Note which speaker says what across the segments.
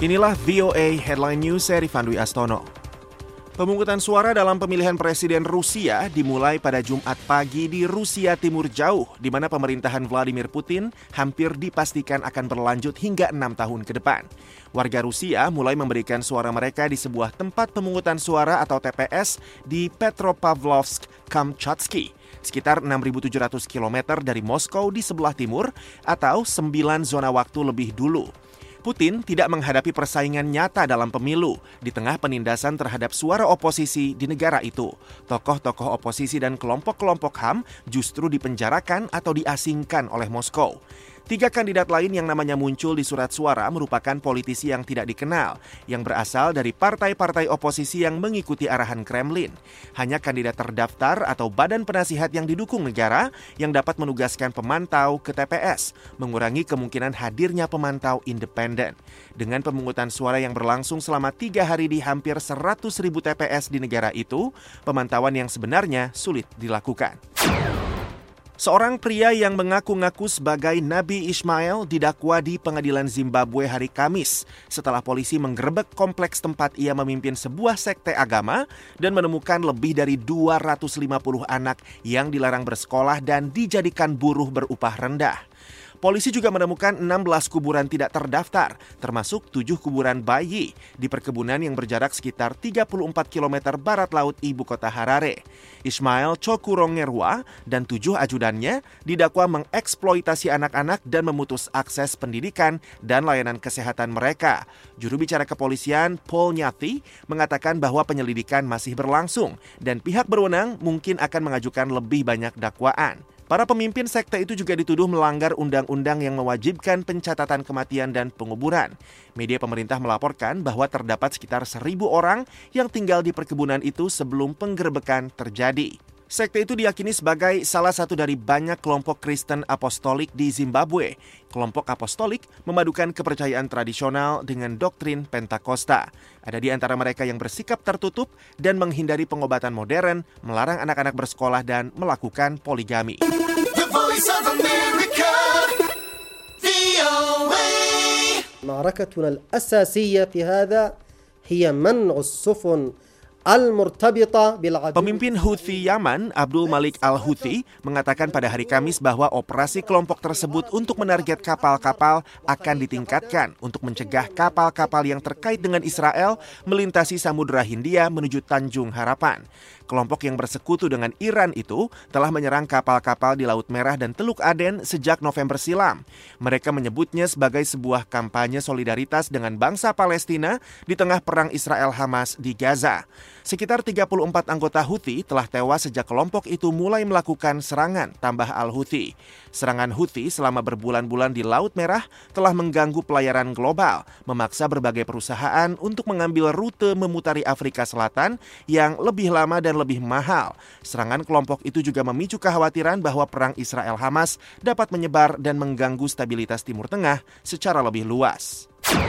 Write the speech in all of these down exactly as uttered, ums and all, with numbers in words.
Speaker 1: Inilah V O A Headline News seri Vandwi Astono. Pemungutan suara dalam pemilihan presiden Rusia dimulai pada Jumat pagi di Rusia Timur Jauh, di mana pemerintahan Vladimir Putin hampir dipastikan akan berlanjut hingga enam tahun ke depan. Warga Rusia mulai memberikan suara mereka di sebuah tempat pemungutan suara atau T P S di Petropavlovsk-Kamchatsky, sekitar enam ribu tujuh ratus kilometer dari Moskow di sebelah timur atau sembilan zona waktu lebih dulu. Putin tidak menghadapi persaingan nyata dalam pemilu di tengah penindasan terhadap suara oposisi di negara itu. Tokoh-tokoh oposisi dan kelompok-kelompok H A M justru dipenjarakan atau diasingkan oleh Moskow. Tiga kandidat lain yang namanya muncul di surat suara merupakan politisi yang tidak dikenal, yang berasal dari partai-partai oposisi yang mengikuti arahan Kremlin. Hanya kandidat terdaftar atau badan penasihat yang didukung negara yang dapat menugaskan pemantau ke T P S, mengurangi kemungkinan hadirnya pemantau independen. Dengan pemungutan suara yang berlangsung selama tiga hari di hampir seratus ribu T P S di negara itu, pemantauan yang sebenarnya sulit dilakukan. Seorang pria yang mengaku-ngaku sebagai Nabi Ismail didakwa di pengadilan Zimbabwe hari Kamis setelah polisi menggerebek kompleks tempat ia memimpin sebuah sekte agama dan menemukan lebih dari dua ratus lima puluh anak yang dilarang bersekolah dan dijadikan buruh berupah rendah. Polisi juga menemukan enam belas kuburan tidak terdaftar, termasuk tujuh kuburan bayi di perkebunan yang berjarak sekitar tiga puluh empat kilometer barat laut ibu kota Harare. Ismail Cokurongerwa dan tujuh ajudannya didakwa mengeksploitasi anak-anak dan memutus akses pendidikan dan layanan kesehatan mereka. Juru bicara kepolisian Paul Nyati mengatakan bahwa penyelidikan masih berlangsung dan pihak berwenang mungkin akan mengajukan lebih banyak dakwaan. Para pemimpin sekte itu juga dituduh melanggar undang-undang yang mewajibkan pencatatan kematian dan penguburan. Media pemerintah melaporkan bahwa terdapat sekitar seribu orang yang tinggal di perkebunan itu sebelum penggerebekan terjadi. Sekte itu diyakini sebagai salah satu dari banyak kelompok Kristen apostolik di Zimbabwe. Kelompok apostolik memadukan kepercayaan tradisional dengan doktrin Pentakosta. Ada di antara mereka yang bersikap tertutup dan menghindari pengobatan modern, melarang anak-anak bersekolah dan melakukan poligami.
Speaker 2: The Voice of America, V O A.
Speaker 3: معركتنا الأساسية في هذا هي منع السفن المرتبطة بالعدو.
Speaker 1: Pemimpin Houthi Yaman, Abdul Malik Al-Houthi, mengatakan pada hari Kamis bahwa operasi kelompok tersebut untuk menarget kapal-kapal akan ditingkatkan untuk mencegah kapal-kapal yang terkait dengan Israel melintasi Samudra Hindia menuju Tanjung Harapan. Kelompok yang bersekutu dengan Iran itu telah menyerang kapal-kapal di Laut Merah dan Teluk Aden sejak November silam. Mereka menyebutnya sebagai sebuah kampanye solidaritas dengan bangsa Palestina di tengah perang Israel-Hamas di Gaza. Sekitar tiga puluh empat anggota Houthi telah tewas sejak kelompok itu mulai melakukan serangan, tambah Al-Houthi. Serangan Houthi selama berbulan-bulan di Laut Merah telah mengganggu pelayaran global, memaksa berbagai perusahaan untuk mengambil rute memutari Afrika Selatan yang lebih lama dan lebih mahal. Serangan kelompok itu juga memicu kekhawatiran bahwa perang Israel-Hamas dapat menyebar dan mengganggu stabilitas Timur Tengah secara lebih luas.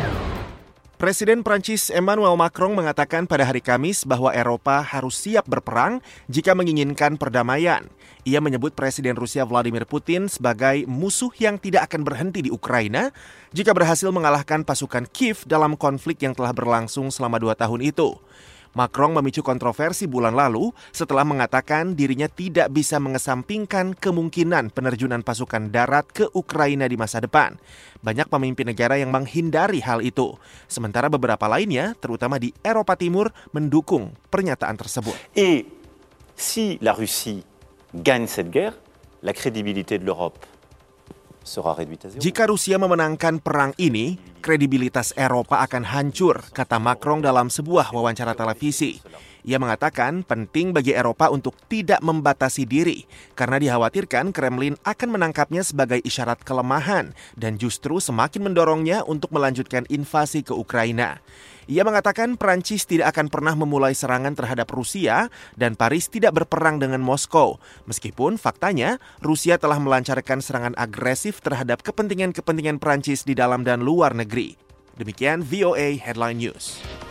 Speaker 1: Presiden Prancis Emmanuel Macron mengatakan pada hari Kamis bahwa Eropa harus siap berperang jika menginginkan perdamaian. Ia menyebut Presiden Rusia Vladimir Putin sebagai musuh yang tidak akan berhenti di Ukraina jika berhasil mengalahkan pasukan Kiev dalam konflik yang telah berlangsung selama dua tahun itu. Macron memicu kontroversi bulan lalu setelah mengatakan dirinya tidak bisa mengesampingkan kemungkinan penerjunan pasukan darat ke Ukraina di masa depan. Banyak pemimpin negara yang menghindari hal itu. Sementara beberapa lainnya, terutama di Eropa Timur, mendukung pernyataan tersebut.
Speaker 4: Et si la Russie gagne cette guerre, la crédibilité de l'Europe sera réduite à zéro.
Speaker 1: Jika Rusia memenangkan perang ini, kredibilitas Eropa akan hancur, kata Macron dalam sebuah wawancara televisi. Ia mengatakan penting bagi Eropa untuk tidak membatasi diri, karena dikhawatirkan Kremlin akan menangkapnya sebagai isyarat kelemahan dan justru semakin mendorongnya untuk melanjutkan invasi ke Ukraina. Ia mengatakan Prancis tidak akan pernah memulai serangan terhadap Rusia dan Paris tidak berperang dengan Moskow. Meskipun faktanya Rusia telah melancarkan serangan agresif terhadap kepentingan-kepentingan Prancis di dalam dan luar negeri. Demikian V O A Headline News.